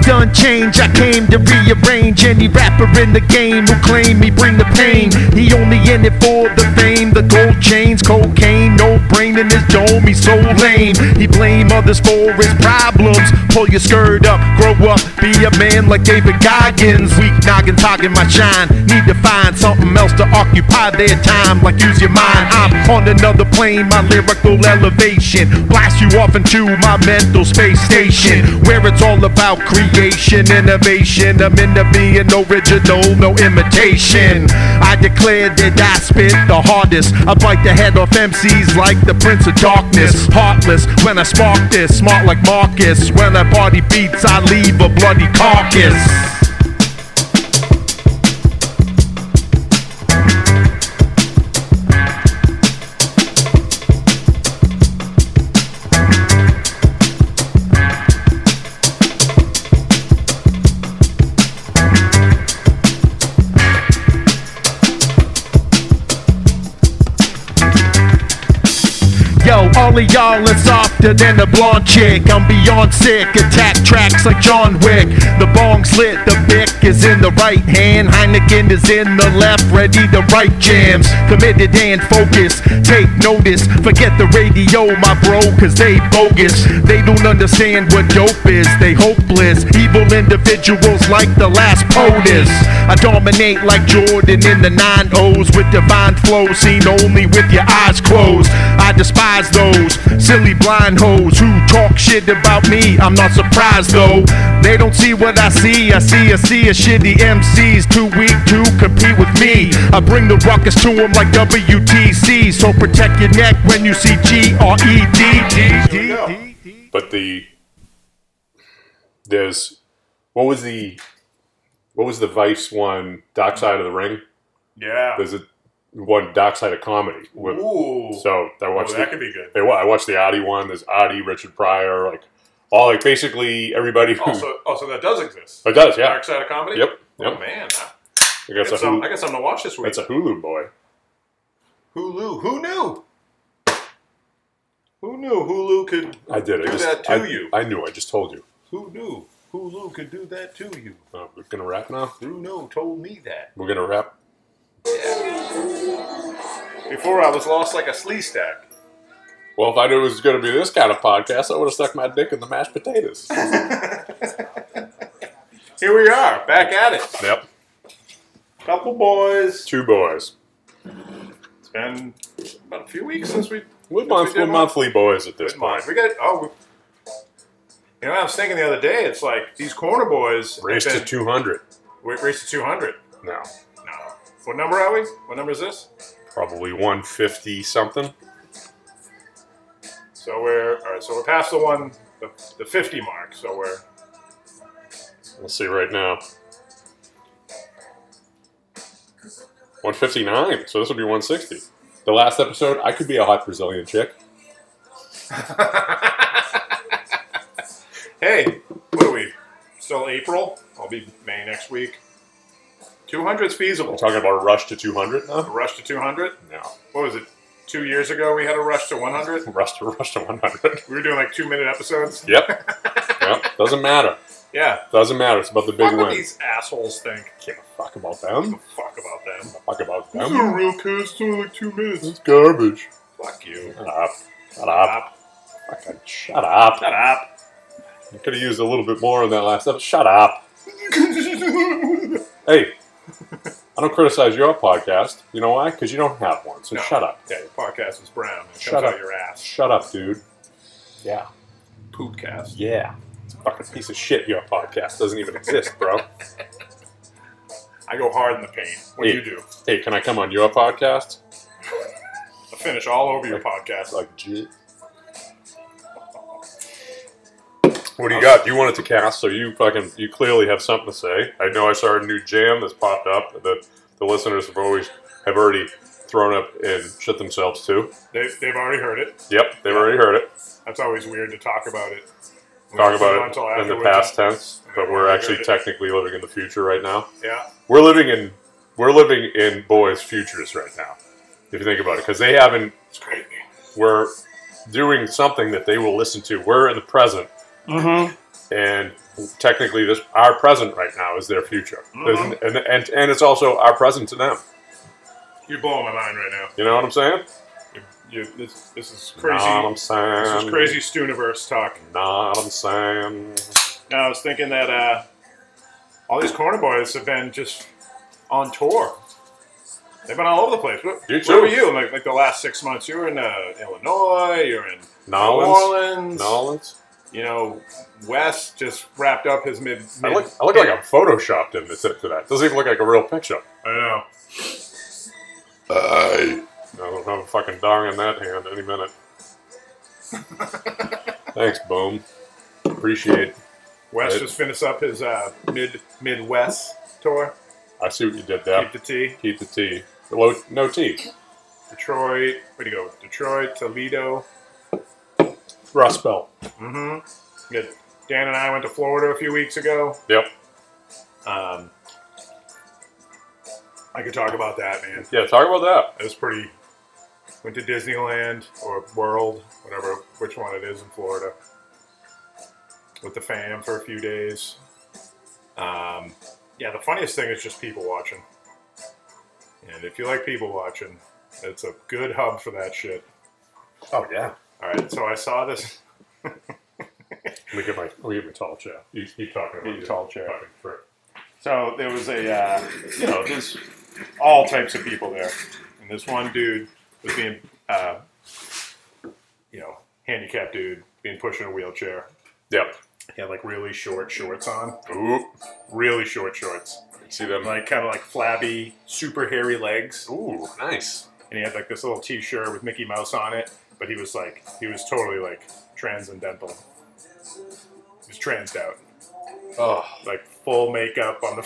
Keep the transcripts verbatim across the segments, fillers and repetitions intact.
done changed, I came to rearrange any rapper in the game who claim me bring the pain. He only in it for the fame, the gold chains, cocaine, no brain in his dome, he's so lame. He blame others for his problems. Pull your skirt up, grow up, be a man like David Goggins. Weak noggins hogging my shine, need to find something else to occupy their time, like use your mind. I'm on another plane, my lyrical elevation blast you off into my mental space station, where it's all about creation, innovation. I'm into being original, no imitation. I declare that I spit the hardest. I bite the head off M Cs like the Prince of Darkness. Heartless when I spark this, smart like Marcus. When I party beats, I leave a bloody carcass. Yo, all of y'all are softer than a blonde chick. I'm beyond sick, attack tracks like John Wick. The bong's lit, the Bic is in the right hand, Heineken is in the left, ready to write jams. Committed and focused, take notice. Forget the radio, my bro, cause they bogus. They don't understand what dope is, they hopeless. Evil individuals like the last POTUS. I dominate like Jordan in the nine O's with divine flow, seen only with your eyes closed. I despise those silly blind hoes who talk shit about me. I'm not surprised though, they don't see what I see. I see a sea of shitty M Cs too weak to compete with me. I bring the ruckus to them like W T C, so protect your neck when you see G R E D. But the there's what was the what was the Vice one, Dark Side of the Ring? Yeah. There's a one Dark Side of Comedy. With, Ooh. So I watched. Oh, that the, could be good. Hey, well, I watched the Adi one. There's Adi, Richard Pryor, like all like basically everybody. Who, also, also that does exist. It does, yeah. Dark Side of Comedy. Yep. Oh Yep. man, I, I I, guess got a some, Hulu, I got something to watch this week. that's a Hulu boy. Hulu. Who knew? Who knew Hulu could I did. do I just, that to I, you? I knew. I just told you. Who knew Hulu could do that to you? Uh, we're gonna wrap now. Bruno told me that. We're gonna wrap. Before I was lost like a slee stack. Well, if I knew it was going to be this kind of podcast, I would have stuck my dick in the mashed potatoes. Here we are, back at it. Yep. Couple boys. Two boys. It's been about a few weeks since we. We're, since month, we we're did monthly boys at this one. point. We got oh. We, you know, I was thinking the other day. It's like these corner boys. Race have to been- two hundred. we race to two hundred. No. No. What number are we? What number is this? Probably one fifty something. So we're all right. So we're past the one, the, the fifty mark. So we're Let's see right now. one fifty-nine. So this will be one sixty. The last episode, I could be a hot Brazilian chick. hey, what are we? Still April? I'll be May next week. two hundred's feasible. We're talking about a rush to two hundred A now? rush to two hundred? No. What was it? Two years ago we had a rush to one hundred? Rush to rush to one hundred. We were doing like two minute episodes? Yep. Yep. Doesn't matter. Yeah. Doesn't matter. It's about the big What do win. these assholes think? Give a fuck about them. Fuck about them. Fuck about This is a them. real kid. It's only like two minutes. It's garbage. Fuck you. Shut up. Shut Shut up. up. Fucking shut up. Shut up. You could have used a little bit more in that last episode. Shut up. Hey, I don't criticize your podcast. You know why? Because you don't have one. So No. shut up. Yeah, your podcast is brown. It Shut comes up. out your ass. Shut up, dude. Yeah. Poopcast. Yeah. It's a fucking piece of shit. Your podcast doesn't even exist, bro. I go hard in the paint. What Hey. do you do? Hey, can I come on your podcast? I finish all over your podcast. Like, G. What do you got? You wanted to cast, so you fucking you clearly have something to say. I know I saw a new jam that's popped up that the listeners have always have already thrown up and shit themselves to. They, they've already heard it. Yep, they've already heard it. That's always weird to talk about it. Talk about Until it in the afterwards. past tense, And but they've we're already actually heard it. technically living in the future right now. Yeah. We're living in we're living in boys' futures right now, if you think about it, because they haven't. It's great. We're doing something that they will listen to. We're in the present. Mm-hmm. and technically, this our present right now is their future, Mm-hmm. and, and and it's also our present to them. You're blowing my mind right now. You know what I'm saying? You, you, this, this is crazy. Know what I'm saying? This is crazy Stooniverse talk. Know what I'm saying? Now, I was thinking that uh, all these corner boys have been just on tour. They've been all over the place. Where, You where too. were you? Like, like the last six months, you were in uh, Illinois. You're in Nolans. New Orleans. Nolans. You know, Wes just wrapped up his mid. I mid look, I look like I'm photoshopped into to that. Doesn't even look like a real picture. I know. I don't have a fucking dong in that hand any minute. Thanks, Boom. Appreciate it. Wes Right. just finished up his uh, mid Midwest tour. I see what you did there. Keep the T. Keep the T. Low, no T. Detroit. Where'd you go? Detroit, Toledo. Rust Belt. Mm-hmm. Good. Dan and I went to Florida a few weeks ago. Yep. Um, I could talk about that, man. Yeah, talk about that. It was pretty. Went to Disneyland or World, whatever, which one it is in Florida, with the fam for a few days. Um, yeah, the funniest thing is just people watching. And if you like people watching, it's a good hub for that shit. Oh, yeah. All right, so I saw this. Let me get my, let me get my tall chair. You keep talking about Get your your tall chair. fucking prick. So there was a, uh, you know, there's all types of people there. And this one dude was being, uh, you know, handicapped dude, being pushed in a wheelchair. Yep. He had like really short shorts on. Ooh. Really short shorts. See them? Like kind of like flabby, super hairy legs. Ooh, nice. And he had like this little t-shirt with Mickey Mouse on it. But he was like, he was totally like transcendental. He was transed out. Oh, Like full makeup on the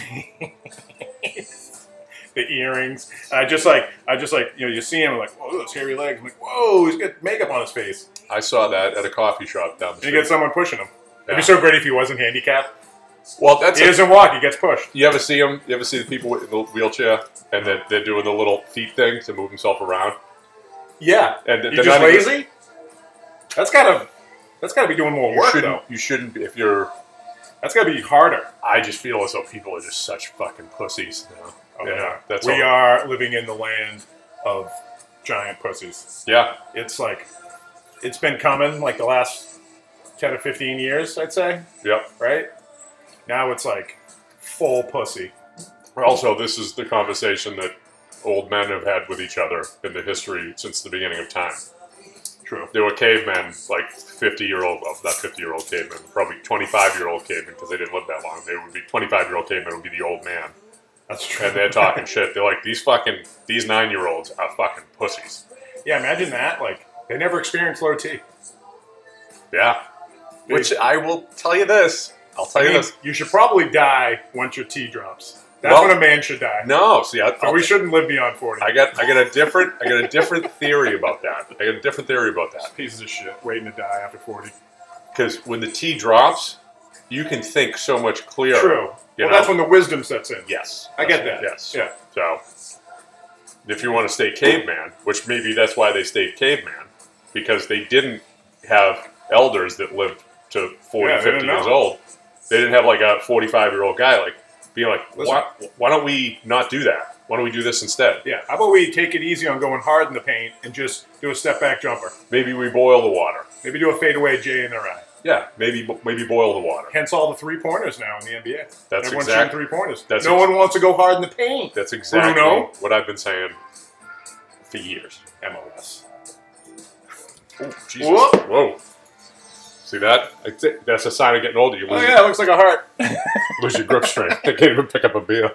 face, the earrings. And I just like, I just like, you know, you see him like, whoa, those hairy legs. I'm like, whoa, he's got makeup on his face. I saw that at a coffee shop down the And street. you get someone pushing him. It'd Yeah. be so great if he wasn't handicapped. Well, that's He a, doesn't walk, he gets pushed. you ever see them? You ever see the people in the wheelchair and they're, they're doing the little feet thing to move himself around? Yeah. And You're they're just not even- lazy? That's gotta, that's gotta be doing more You work shouldn't. though. You shouldn't. be- If you're, That's gotta be harder. I just feel as though people are just such fucking pussies now. Oh, yeah, yeah. that's we all. are living in the land of giant pussies. Yeah, It's like, it's been coming like the last ten or fifteen years, I'd say, yep. right? Now it's like full pussy. Also, this is the conversation that old men have had with each other in the history since the beginning of time. True. There were cavemen, like fifty-year-old, well, not fifty-year-old cavemen, probably twenty-five-year-old cavemen, because they didn't live that long. They would be twenty-five-year-old cavemen would be the old man, That's true. and they're talking shit. They're like, these fucking, these nine-year-olds are fucking pussies. Yeah, imagine that. Like, they never experienced low T. Yeah. Which I will tell you this. I'll tell I you mean, this. you should probably die once your T drops. That's Well- when a man should die. No, see, I, So we shouldn't live beyond forty. I got, I got a different, I got a different theory about that. I got a different theory about that. Pieces of shit waiting to die after forty. Because when the T drops, you can think so much clearer. True. You well, know? that's when the wisdom sets in. Yes. I get that. Yes. Yeah. So, if you want to stay caveman, which maybe that's why they stayed caveman, because they didn't have elders that lived to forty, Yeah, they fifty didn't years know. old. They didn't have like a forty-five-year-old guy like being like, Listen. why, why don't we not do that? Why don't we do this instead? Yeah. How about we take it easy on going hard in the paint and just do a step back jumper? Maybe we boil the water. Maybe do a fadeaway J in their eye. Yeah, maybe maybe boil the water. Hence all the three pointers now in the N B A. That's Everyone's exact- shooting three pointers. that's no ex- one wants to go hard in the paint. That's exactly Bruno? what I've been saying for years. M L S. Oh, Jesus. Whoa. Whoa. See that? I thi- That's a sign of getting older. You Oh lose, yeah, it looks like a heart. lose your grip strength. I can't even pick up a beer.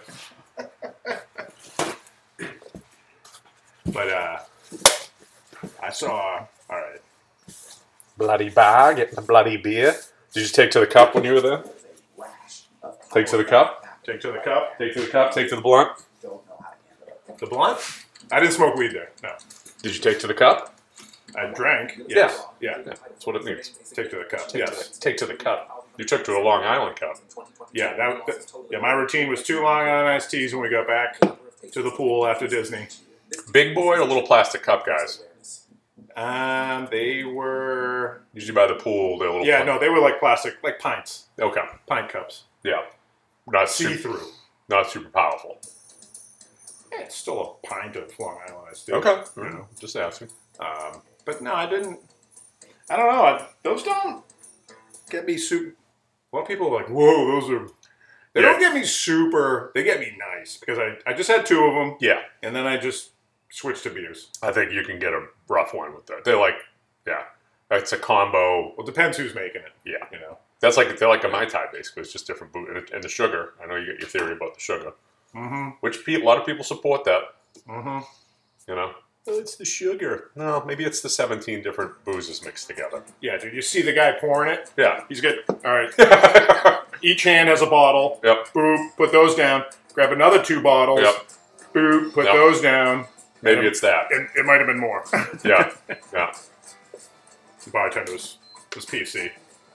But uh, I saw. All right. Bloody bar, getting the bloody beer. Did you take to the cup when you were there? Take to the cup? Take to the cup. Take to the cup, take to the blunt. The blunt. I didn't smoke weed there. No. Did you take to the cup? I drank. Yes. Yeah. Yeah, that's what it means. Take to the cup. Take, Yes. to, the, take to the cup. You took to a Long Island cup. Yeah. That, that. Yeah. My routine was two Long Island iced teas when we got back to the pool after Disney. Big boy or little plastic cup, guys? Um, they were. Usually by the pool, they're a little. Yeah, fun. no, they were like plastic, like pints, Okay. pint cups, Yeah. Not see super, through. not super powerful. Yeah, it's still a pint of Long Island iced tea. Okay. You know. Just asking. Um, but no, I didn't. I don't know. I, those don't get me super. A lot of people are like, "Whoa, those are." They Yeah. don't get me super. They get me nice because I, I just had two of them, Yeah. and then I just switched to beers. I think you can get a rough one with that. They're like, yeah. It's a combo. Well, it depends who's making it. Yeah. You know. That's like, they're like a Mai Tai, basically. It's just different boot. And, and the sugar. I know you got your theory about the sugar. Mm-hmm. Which pe- a lot of people support that. Mm-hmm. You know? Oh, it's the sugar. No, maybe it's the seventeen different boozes mixed together. Yeah, dude. You see the guy pouring it? Yeah. He's got all right. Each hand has a bottle. Yep. Boop. Put those down. Grab another two bottles. Yep. Boop. Put Yep. those down. Maybe And it's that. It, it might have been more. Yeah. Yeah. The bartender was, was P C.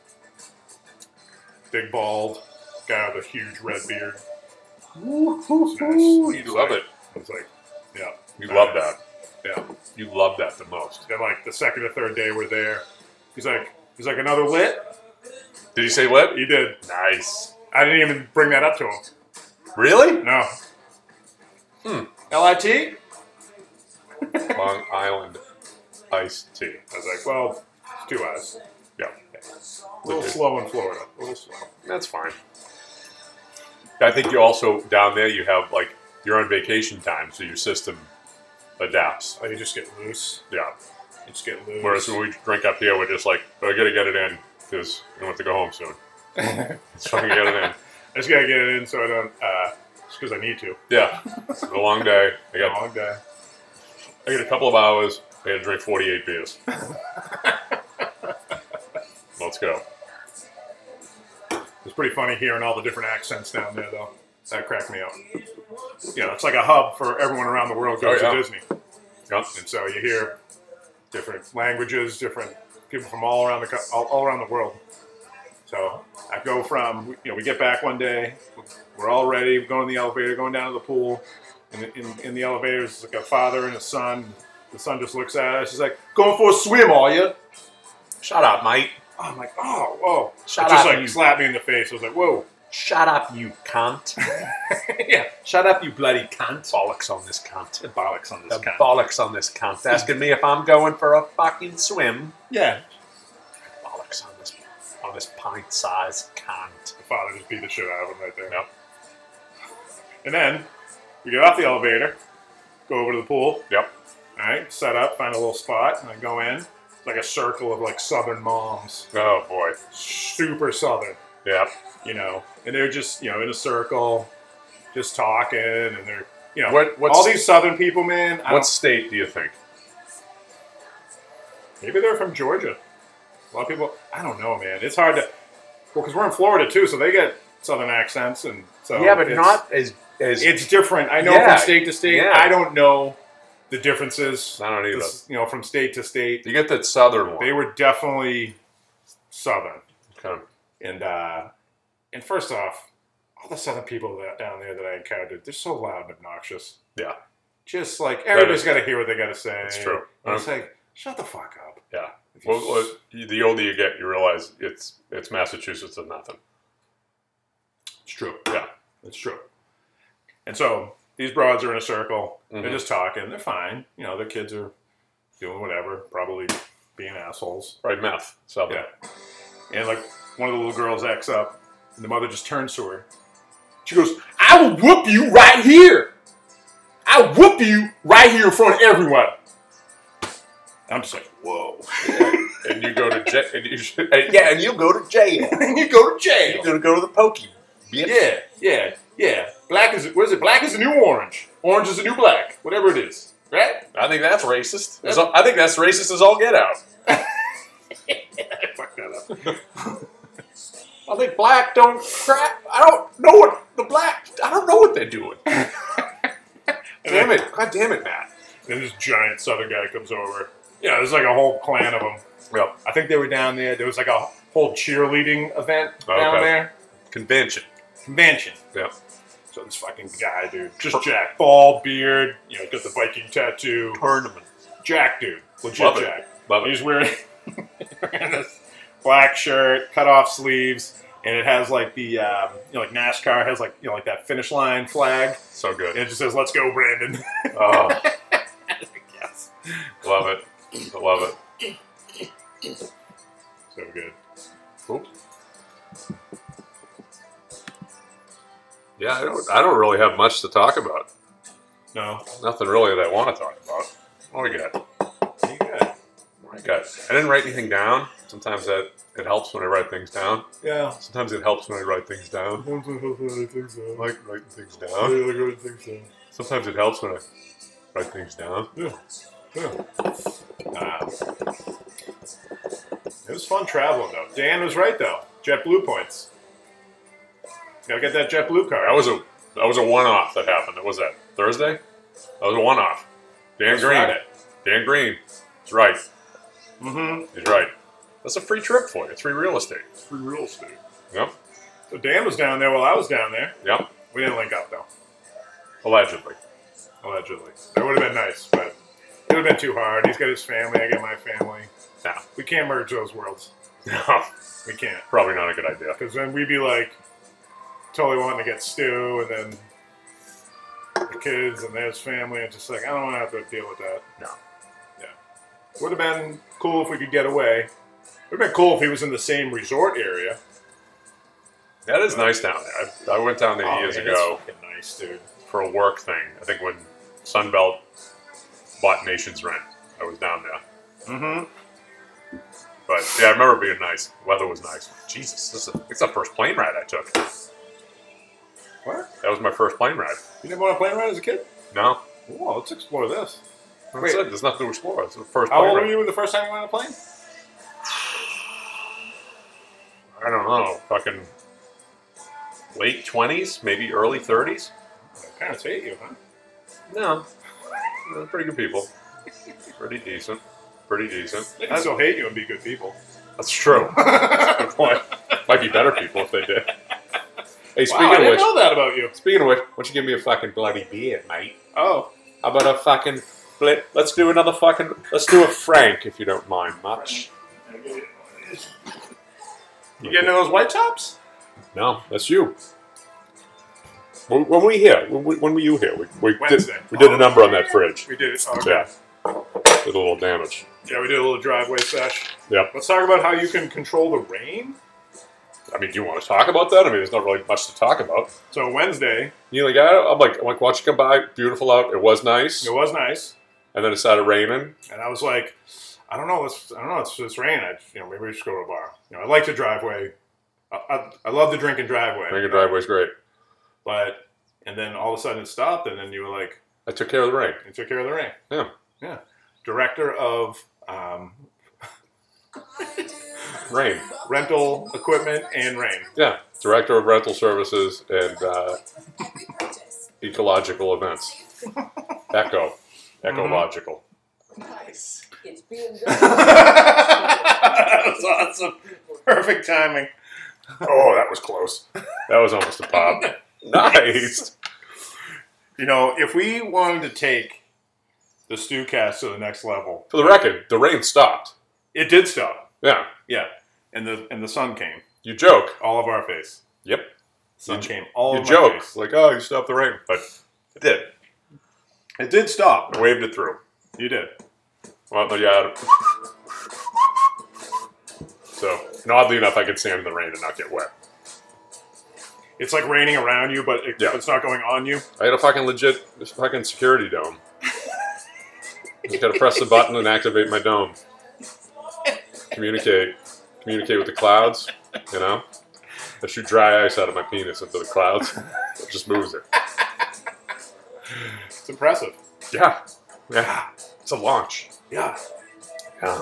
Big bald guy with a huge red beard. Ooh, nice. you love it. It's like, yeah. You love that. Yeah. You love that the most. Then like the second or third day we're there, he's like, he's like another lit. Did he say what? He did. Nice. I didn't even bring that up to him. Really? No. Hmm. L I T? Long Island iced tea. I was like, well, it's two eyes. Yeah. A little slow in Florida. A little slow. That's fine. I think you also, down there, you have, like, you're on vacation time, so your system adapts. Oh, you just get loose. Yeah. You just get loose. Whereas when we drink up here, we're just like, oh, I gotta get it in, because we don't have to go home soon. So I can get it in. I just gotta get it in so I don't, uh, just because I need to. Yeah. It's a long day. I got, Long day. I got a couple of hours. I gotta drink forty-eight beers. Let's go. It's pretty funny hearing all the different accents down there, though. That cracked me up. You know, it's like a hub for everyone around the world goes Oh, yeah. to Disney. Yep. And so you hear different languages, different people from all around the co- all, all around the world. So I go from, you know, we get back one day, we're all ready, we're going in the elevator, going down to the pool. And in, in, in the elevator, there's like a father and a son. The son just looks at us. He's like, "Going for a swim, are you?" Shut up, mate. I'm like, "Oh, whoa!" Shut it just up, like you- slapped me in the face. I was like, "Whoa!" Shut up, you cunt. Yeah, shut up, you bloody cunt. Bollocks on this cunt. The bollocks on The this cunt. bollocks on this cunt. Asking me if I'm going for a fucking swim. Yeah. Bollocks on this on this pint-sized cunt. The father just beat the shit out of him right there. Yep. And then we get off the elevator, go over to the pool. Yep. All right, set up, find a little spot, and I go in. It's like a circle of like Southern moms, Oh boy. super Southern, Yep. you know, and they're just you know in a circle, just talking, and they're you know What- what's- all these Southern people, man. I What don't, state do you think? maybe they're from Georgia. A lot of people, I don't know, man. It's hard to, well, because we're in Florida too, so they get Southern accents, and so yeah, but it's- not as as. It's different. I know Yeah, from state to state. yeah. I don't know the differences. I don't either. This- you know, from state to state. You get that southern one. They were definitely Southern, kind of, and uh, and first off, all the Southern people that, down there that I encountered, they're so loud and obnoxious. yeah, Just like everybody's is- got to hear what they got to say. it's true. And it's Um, like, shut the fuck up. yeah. Well, well, the older you get, you realize it's it's Massachusetts or nothing. It's true. Yeah. It's true. And so these broads are in a circle. Mhm. They're just talking. They're fine. You know, their kids are doing whatever, probably being assholes. Right, meth. Southern. Yeah. And like one of the little girls acts up, and the mother just turns to her. She goes, "I will whoop you right here. I'll whoop you right here in front of everyone." I'm just like, whoa. And you go to jail. And you should, and, yeah, and you go to jail. And you go to jail. You're gonna go to the pokey. bitch. Yeah, yeah, yeah. Black is, what is it? Black is the new orange. Orange is the new black. Whatever it is. Right? I think that's racist. As all- I think that's racist as all get out. I fucked that up. I think black don't crap. I don't know what the black. I don't know what they're doing. Damn it! God damn it, Matt. Then this giant Southern guy comes over. Yeah, there's like a whole clan of them. Well, I think they were down there. There was like a whole cheerleading event down Okay. there. convention. Convention. Yeah. So this fucking guy, dude, just Jack, bald beard, you know, got the Viking tattoo. Tournament. Jack, dude, legit Love it. Jack. Love He's it. wearing, wearing this black shirt, cut off sleeves, and it has like the um, you know like NASCAR has like you know like that finish line flag. So good. And it just says "Let's go, Brandon." Oh, Yes. love it. I love it. So good. Cool. Yeah, I don't. I don't really have much to talk about. No. Nothing really that I want to talk about. What do we got? You good? I got. I didn't write anything down. Sometimes that it helps when I write things down. Yeah. Sometimes it helps when I write things down. I like writing things down. Sometimes it helps when I write things down. Yeah. Yeah. Um, it was fun traveling though. Dan was right though. JetBlue points. Gotta get that JetBlue card. That was a that was a one-off that happened. What was that? Thursday? That was a one-off. Dan That's Green. Friday. Dan Green. He's right. Mm-hmm. He's right. That's a free trip for you. It's free real estate. Free real estate. Yep. So Dan was down there while I was down there. Yep. We didn't link up though. Allegedly. Allegedly. That would have been nice, but it would have been too hard. He's got his family, I got my family. No. We can't merge those worlds. No. We can't. Probably not a good idea. Because then we'd be like totally wanting to get Stu and then the kids and there's family. And just like, I don't want to have to deal with that. No. Yeah. Would have been cool if we could get away. Would have been cool if he was in the same resort area. That is nice down there. I, I went down there Oh, years man, ago it's fucking nice, dude. for a work thing. I think when Sunbelt bought Nations Rent, I was down there. Mm-hmm. But yeah, I remember it being nice. Weather was nice. Jesus, this is a, it's the first plane ride I took. What? That was my first plane ride. You didn't want to plane ride as a kid? No, Whoa, let's explore this. that's Wait. it. There's nothing to explore. It's the first How plane old ride. were you the first time you went on a plane? I don't know. Fucking late twenties, maybe early thirties. Parents hate you, huh? No, they're pretty good people. Pretty decent. Pretty decent. They can still hate you and be good people. That's true. Good point. Might be better people if they did. Hey, speaking Wow, I of didn't which, know that about you. speaking of which, why don't you give me a fucking bloody beer, mate? Oh. How about a fucking split? Let's do another fucking. Let's do a Frank if you don't mind much. You getting those white tops? No, that's you. When, when were we here? When, when were you here? We, we did. Wednesday. We did a number on that fridge. We did it. Oh, okay. Yeah. Did a little damage. Yeah, we did a little driveway sesh. Yep. Let's talk about how you can control the rain. I mean, do you want to talk about that? I mean, there's not really much to talk about. So Wednesday, You like, I, I'm like, I'm like, watch you come by. Beautiful out. It was nice. it was nice, And then it started raining. and I was like, I don't know, it's, I don't know, it's just rain. I, you know, maybe we should go to a bar. You know, I like the driveway. I, I, I love the drinking driveway. Drinking driveway's great. But and then all of a sudden it stopped, and then you were like, I took care of the rain. you took care of the rain. Yeah. Yeah. Director of um, Rain. rental equipment and rain. Yeah. Director of rental services and uh, ecological events. Echo. Ecological. Nice. It's being done. That was awesome. Perfect timing. Oh, that was close. That was almost a pop. Nice. You know, if we wanted to take the Stewcast to the next level, For the record, the rain stopped. it did stop. Yeah. Yeah, and the and the sun came, You joke. all of our face. Yep. Sun You- came all You of joke. my face. Like, oh, you stopped the rain. But it did. It did stop. I waved it through. You did. Well, no, yeah. So, and oddly enough, I could stand in the rain and not get wet. It's like raining around you, but it, Yeah. it's not going on you. I had a fucking legit this fucking security dome. Just gotta press the button and activate my dome. Communicate. Communicate with the clouds, you know? I shoot dry ice out of my penis into the clouds. It just moves it. It's impressive. Yeah. Yeah. It's a launch. Yeah. Yeah.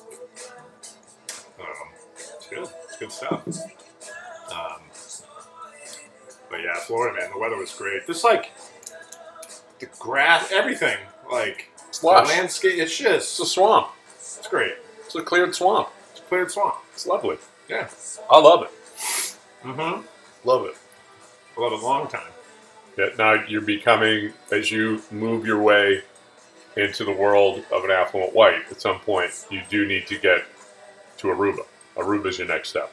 Um, it's good. It's good stuff. Um, but yeah, Florida, man, the weather was great. Just like the grass, everything, like It's the lush. landscape. It's It's just, a swamp. it's great. It's a cleared swamp. It's a cleared swamp. It's lovely. Yeah. I love it. Mm-hmm. Love it. I love a long time. Yeah, now you're becoming, as you move your way into the world of an affluent white, at some point, you do need to get to Aruba. Aruba is your next step.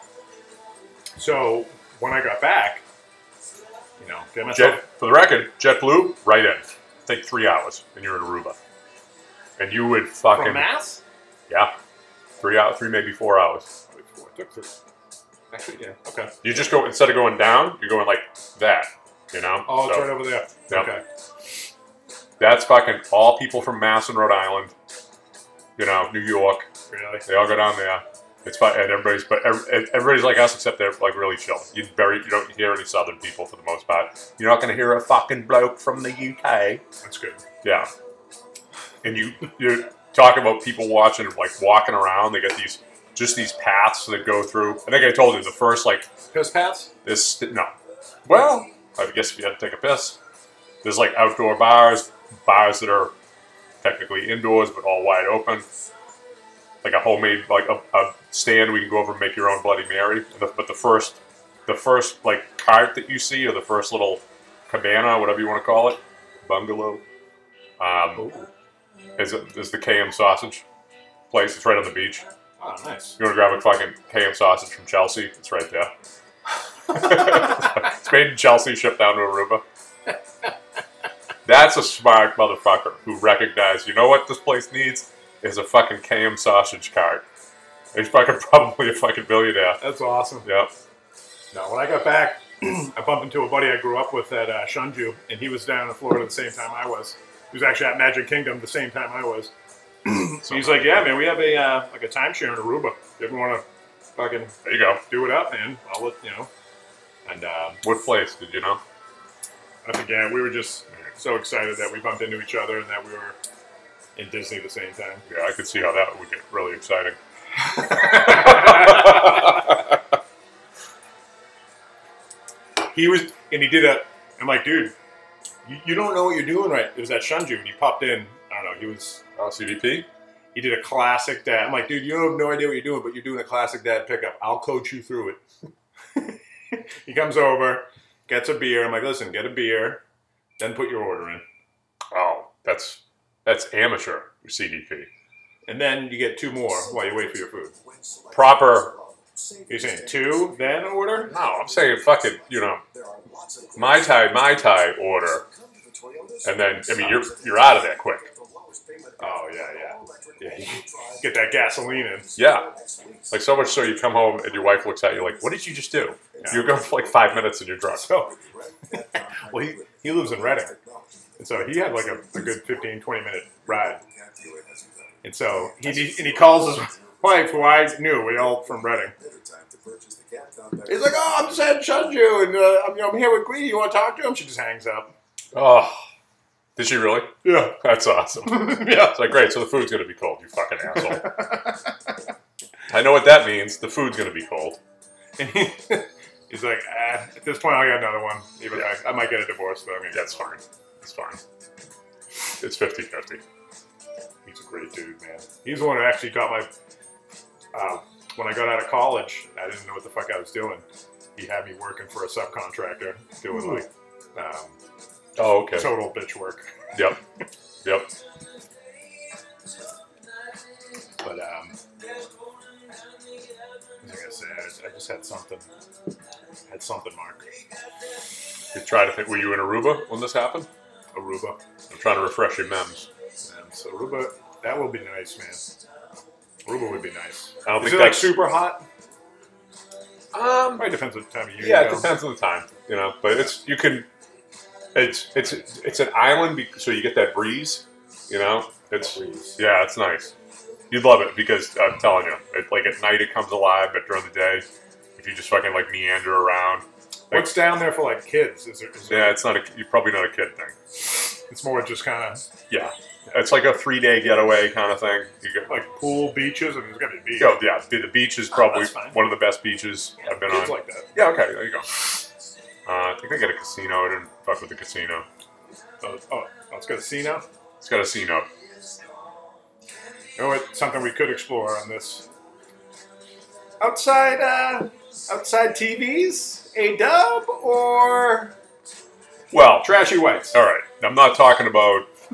So when I got back, you know, get myself. Jet, for the record, JetBlue, right in. Take three hours, and you're in Aruba. And you would fucking From Mass? yeah, three hours, three maybe four hours. Actually, yeah. Okay. You just go instead of going down, you're going like that. You know? Oh, it's So, right over there. Yep. Okay. That's fucking all people from Mass and Rhode Island. You know, New York. Really? They all go down there. It's fun, and everybody's but every- everybody's like us, except they're like really chill. You very you don't hear any Southern people for the most part. You're not going to hear a fucking bloke from the U K. That's good. Yeah, and you you talk about people watching like walking around. They get these just these paths that go through. I think I told you the first like Piss paths? this no. Well, I guess if you had to take a piss, there's like outdoor bars, bars that are technically indoors but all wide open. Like a homemade, like a, a stand we can go over and make your own Bloody Mary. The, but the first, the first like cart that you see, or the first little cabana, whatever you want to call it, bungalow, um, is, is the K M sausage place. It's right on the beach. Oh, nice. You want to grab a fucking K M sausage from Chelsea? It's right there. It's made in Chelsea, shipped down to Aruba. That's a smart motherfucker who recognized, you know what this place needs? Is a fucking K M sausage cart. He's fucking probably a fucking billionaire. That's awesome. Yep. No, when I got back, I bumped into a buddy I grew up with at uh, Shunju, and he was down in Florida the same time I was. He was actually at Magic Kingdom the same time I was. So he's like, "Yeah, man, we have a uh, like a timeshare in Aruba. If you ever want to fucking There you go. do it up, man, I'll let you know." And um, What place did you know? I forget. We were just so excited that we bumped into each other and that we were in Disney at the same time. Yeah, I could see how that would get really exciting. He was, and he did a. I'm like, dude, you, you don't know what you're doing right. It was at Shunju, and he popped in. I don't know. He was. Oh, C D P? He did a classic dad. I'm like, dude, you have no idea what you're doing, but you're doing a classic dad pickup. I'll coach you through it. He comes over, gets a beer. I'm like, listen, get a beer, then put your order in, Oh, that's that's amateur C D P. and then you get two more while you wait for your food. Proper. You're saying two, then order? No, I'm saying fucking, you know, Mai Tai, Mai Tai order. And then, I mean, you're you're out of there quick. Oh yeah, yeah, yeah. Get that gasoline in. Yeah. Like so much so you come home and your wife looks at you like, what did you just do? Yeah. You're going for like five minutes and you're drunk. So, well, he, he lives in Reading. And so he had like a, a good fifteen, twenty minute ride. And so he, he and he calls his wife, who I knew, we all from Reading. He's like, oh, I'm just at Shunju, and uh, I'm, you know, I'm here with Greedy. You want to talk to him? She just hangs up. Oh. Did she really? Yeah. That's awesome. Yeah. It's like, great, so the food's going to be cold, you fucking asshole. I know what that means. The food's going to be cold. And he, he's like, ah, at this point, I got another one. Even Yeah. I, I might get a divorce, but I mean, That's fine. It's fine. It's fifty-fifty. he's a great dude, man. He's the one who actually got my. Uh, when I got out of college, I didn't know what the fuck I was doing. He had me working for a subcontractor, doing like um, Oh, okay. total bitch work. Yep. Yep. But um, what was I gonna say? I just, I just had something. Had something, Mark. You try to think, were you in Aruba when this happened? Aruba. I'm trying to refresh your memes. Um, so Aruba, that would be nice, man. Aruba would be nice. I don't Is think it like that's super hot? Um, Probably depends on the time of year. yeah, you it go. depends on the time, you know. But it's you can, it's it's it's an island, be- so you get that breeze, you know. It's Breeze. yeah, it's nice. You'd love it because I'm telling you, it, like at night it comes alive, but during the day, if you just fucking like meander around, like, What's down there for like kids? Is there? Is there yeah, it's not a you're probably not a kid thing. It's more just kind of Yeah, it's like a three day getaway kind of thing. You get like. like pool, beaches, and there's gotta be beach. Go, yeah, the the beach is probably that's fine. one of the best beaches I've been Kids on. like that. Yeah, okay, there you go. Uh, I think they got a casino. I didn't fuck with the casino. Oh, oh, oh, it's got a casino. It's got a casino. You know what? Something we could explore on this. Outside, uh, outside T Vs, a dub or Well, trashy whites. all right. I'm not talking about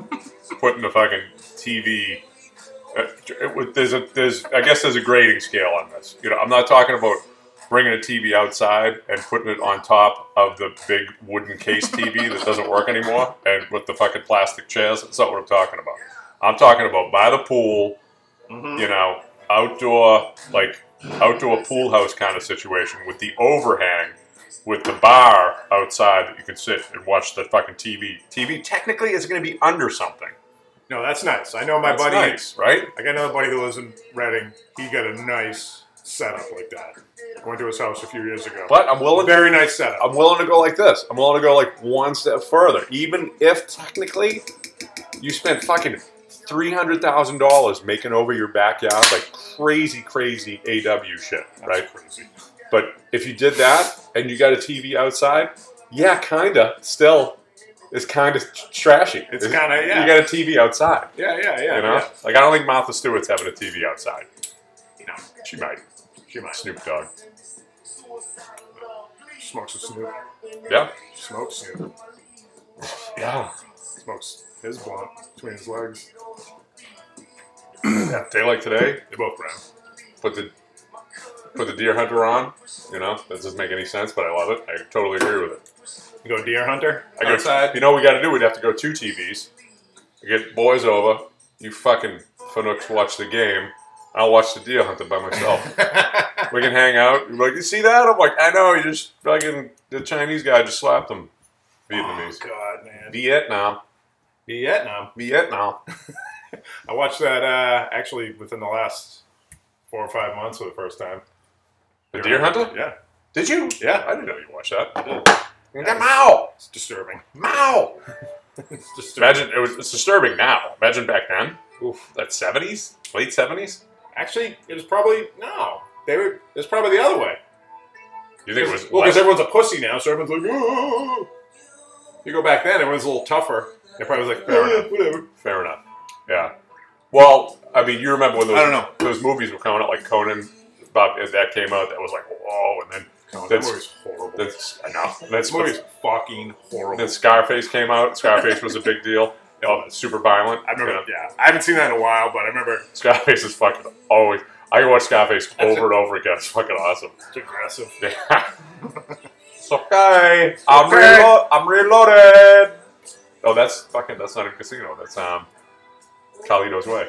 putting the fucking T V. Uh, it, would- there's a there's I guess there's a grading scale on this. You know, I'm not talking about bringing a T V outside and putting it on top of the big wooden case T V that doesn't work anymore, and with the fucking plastic chairs. That's not what I'm talking about. I'm talking about by the pool. Mm-hmm. You know, outdoor like outdoor pool house kind of situation with the overhang. With the bar outside that you can sit and watch the fucking T V. T V technically is going to be under something. No, that's nice. I know my That's buddy. nice, right? I got another buddy who lives in Reading. He got a nice setup like that. I went to his house a few years ago. But I'm willing. Very nice setup. I'm willing to go like this. I'm willing to go like one step further. Even if technically you spent fucking three hundred thousand dollars making over your backyard like crazy, crazy A W shit, That's right? crazy. But if you did that and you got a T V outside, yeah, kinda. Still, it's kind of trashy. It's kinda, yeah. You got a T V outside. Yeah, yeah, yeah. You know, yeah. like I don't think Martha Stewart's having a T V outside. No, She might. she might. Snoop Dogg. Smokes a Snoop. Yeah. Smokes Snoop. Yeah. Smokes his blunt between his legs. Yeah. Day like today, They're both brown. put the put the deer hunter on. You know, that doesn't make any sense, but I love it. I totally agree with it. You go deer hunter I go outside. You know what we got to do? We'd have to go two T Vs. We get boys over. You fucking Fanooks watch the game. I'll watch the deer hunter by myself. We can hang out. You're like, you see that? I'm like, I know. You just fucking the Chinese guy just slapped him. Vietnamese. Oh, God, man. Vietnam. Vietnam. Vietnam. I watched that uh, actually within the last four or five months for the first time. The Deer Hunter? Yeah. Did you? Yeah. I didn't know you watched that. I did. Yeah, Mao! It's disturbing. Mao! It's disturbing. Imagine, it was, it's disturbing now. Imagine back then. Oof. That seventies? Late seventies? Actually, it was probably, no. They were, it was probably the other way. You think it was Well, because less? everyone's a pussy now, so everyone's like, oh. You go back then, everyone's a little tougher. They probably was like, Fair oh, yeah, enough. whatever. Fair enough. Yeah. Well, I mean, you remember when those, I don't know. those movies were coming out, like Conan, Bob, that came out, that was like, whoa, and then, No, that That's- movie's horrible. that's, I know, that's, This movie's fucking horrible. then Scarface came out. Scarface was a big deal. Oh, it's super violent. I remember, you know. yeah. I haven't seen that in a while, but I remember Scarface is fucking always, I can watch Scarface over and over again. It's fucking awesome. it's aggressive. Yeah. It's okay. I'm, okay. Reload, I'm reloaded. Oh, that's fucking, that's not a casino. That's, um, Carlito's Way.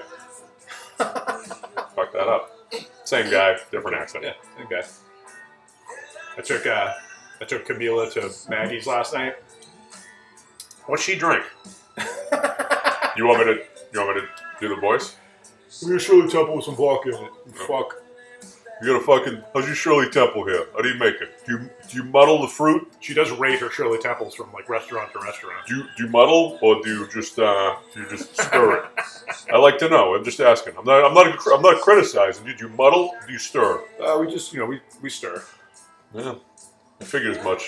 Fuck that up. Same guy, different accent. Yeah, okay. I took uh, I took Camila to Maggie's last night. What's she drink? You want me to, you want me to do the voice? We got Shirley Temple with some vodka in it. Fuck. You got a fucking, how's your Shirley Temple here? How do you make it? Do you, do you muddle the fruit? She does rate her Shirley Temples from like restaurant to restaurant. Do you, do you muddle or do you just, uh, do you just stir it? I like to know. I'm just asking. I'm not, I'm not, I'm not criticizing. Did you muddle? Or do you stir? Uh, we just, you know, we, we stir. Yeah, I figured as much.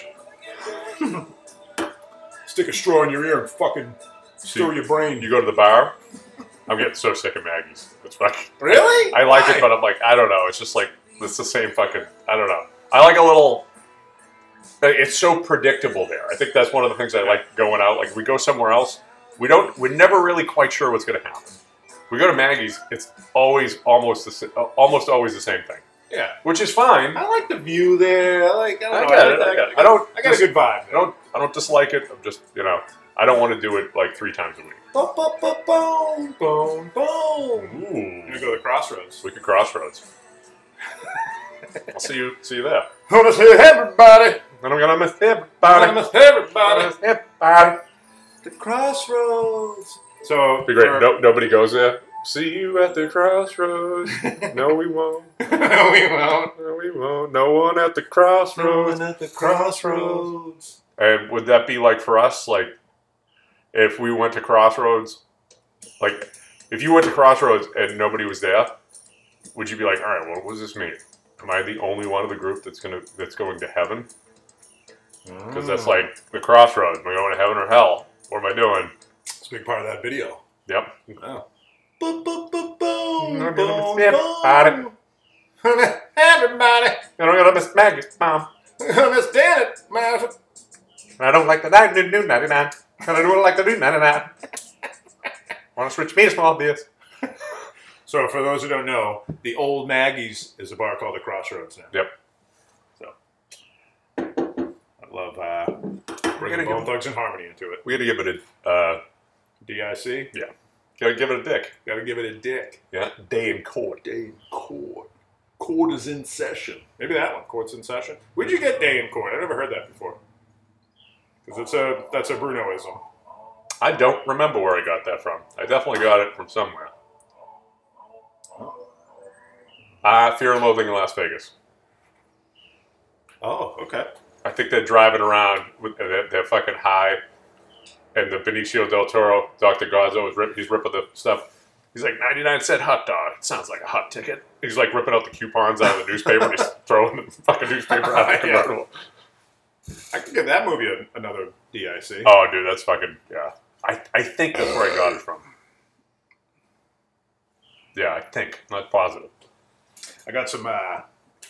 Stick a straw in your ear and fucking stir See, your brain. You go to the bar. I'm getting so sick of Maggie's. It's fucking. Really? I like Why? it, but I'm like, I don't know. It's just like it's the same fucking. I don't know. I like a little. It's so predictable there. I think that's one of the things I like going out. Like we go somewhere else, we don't. We're never really quite sure what's going to happen. We go to Maggie's. It's always almost the sa- almost always the same thing, Yeah. which is fine. I like the view there. I like. I, don't I know, get I, it, like- I get it. I don't- I got a good vibe. I don't. I don't dislike it. I'm just you know. I don't want to do it like three times a week. Boom, boom, boom, boom, boom, boom. Ooh. I'm gonna go to the Crossroads. We could crossroads. I'll see you. See you there. I'm gonna see everybody. And I'm gonna miss I'm everybody. gonna miss everybody. Miss everybody. The Crossroads. So Be great. for- No, nobody goes there. See you at the crossroads. No, we won't. no, we won't. No, we won't. No one at the crossroads. at the Crossroads. And would that be like for us? Like, if we went to Crossroads, like, if you went to Crossroads and nobody was there, would you be like, all right, well, what does this mean? Am I the only one of the group that's gonna that's going to heaven? Because that's like the crossroads. Am I going to heaven or hell? What am I doing? It's a big part of that video. Yep. Oh. Boom, boom, boom, boom, I'm boom, gonna miss everybody. boom. Everybody. I don't gotta miss Maggie, Mom. Miss Janet. Man. I don't like the nine, do ninety-nine. And I don't like the do ninety-nine. Want to switch me to small beers? So for those who don't know, the Old Maggie's is a bar called the Crossroads now. Yep. So I love uh, bringing gotta Bone give- Thugs and Harmony into it. We got to give it a uh, D I C, yeah. Got to give it a dick. got to give it a dick. Yeah. Day in court. Day in court. Court is in session. Maybe that one, Court's in Session. Where'd you get Day in Court? I never heard that before. Because it's a that's a Brunoism. I don't remember where I got that from. I definitely got it from somewhere. Uh, Fear and Loathing in Las Vegas. Oh, okay. I think they're driving around with they're, they're fucking high, and the Benicio del Toro, Doctor Gazzo, is rip, he's ripping the stuff. He's like ninety-nine cent hot dog. It sounds like a hot ticket. He's like ripping out the coupons out of the newspaper. and He's throwing the fucking newspaper out of the Yeah. convertible. I could give that movie a, another D I C. Oh, dude, that's fucking yeah. I I think that's where I got it from. Yeah, I think, not positive. I got some. Uh,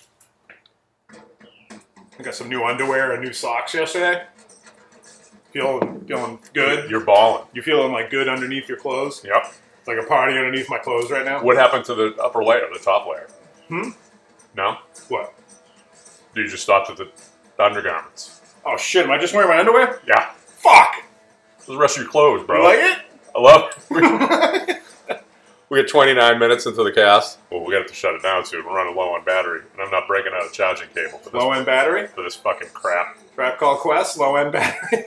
I got some new underwear and new socks yesterday. Feeling feeling good. You're balling. You feeling like good underneath your clothes? Yep. It's like a party underneath my clothes right now. What happened to the upper layer, the top layer? Hmm? No? What? You just stopped at the undergarments. Oh shit! Am I just wearing my underwear? Yeah. Fuck! The rest of your clothes, bro. You like I love it. We get twenty-nine minutes into the cast. Well, we got to shut it down soon. We're running low on battery, and I'm not breaking out a charging cable for this, Low end battery. for this fucking crap. Trap Call Quest. Low end battery.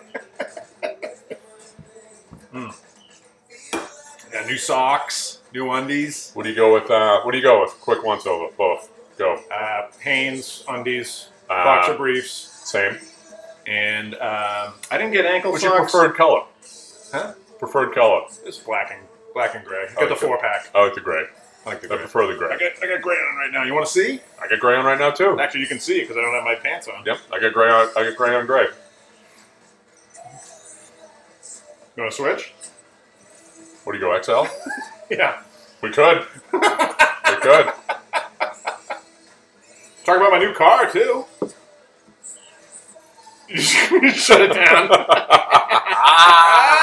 mm. Yeah, new socks, new undies. What do you go with? Uh, what do you go with? Quick once over, both. Go. Uh, Hanes undies, Uh, boxer briefs, Same. and um, I didn't get ankle What's socks. your preferred color? Huh? Preferred color. It's black and black and gray. I Got the like four pack. I like the gray. I like the I gray. prefer the I gray. got I got gray on right now. You want to see? I got gray on right now too. Actually, you can see it because I don't have my pants on. Yep. I got gray on. I got gray on gray. You want to switch? What do you go? X L? Yeah. We could. We could. Talk about my new car too. You just shut it down.